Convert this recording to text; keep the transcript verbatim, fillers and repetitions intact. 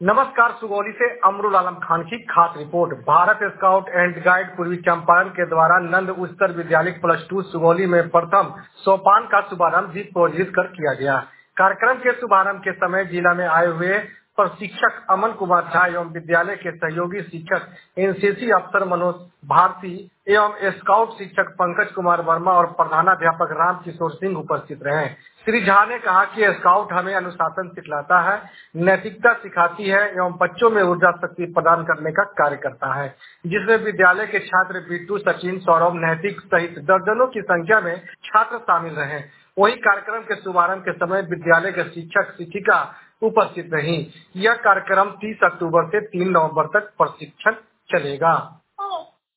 नमस्कार। सुगौली से अमरुल आलम खान की खास report. Bharat scout and guide पूर्वी चंपारण के द्वारा नंद उच्चतर विद्यालय प्लस टू सुगौली में प्रथम सोपान का शुभारंभ दीप प्रोज्वलित कर किया गया। कार्यक्रम के शुभारंभ के समय जिला में आए हुए प्रशिक्षक अमन कुमार झा एवं विद्यालय के सहयोगी शिक्षक एनसीसी अफसर मनोज भारती एवं स्काउट शिक्षक पंकज कुमार वर्मा और प्रधानाध्यापक राम किशोर सिंह उपस्थित रहे। श्री झा ने कहा कि स्काउट हमें अनुशासन सिखलाता है, नैतिकता सिखाती है एवं बच्चों में ऊर्जा शक्ति प्रदान करने का कार्य करता है, जिसमें विद्यालय के छात्र बिट्टू, सचिन, सौरभ, नैतिक सहित दर्जनों की संख्या में छात्र शामिल रहे। वही कार्यक्रम के शुभारंभ के समय विद्यालय के शिक्षक शिक्षिका उपस्थित रही। यह कार्यक्रम तीस अक्टूबर से तीन नवंबर तक प्रशिक्षण चलेगा।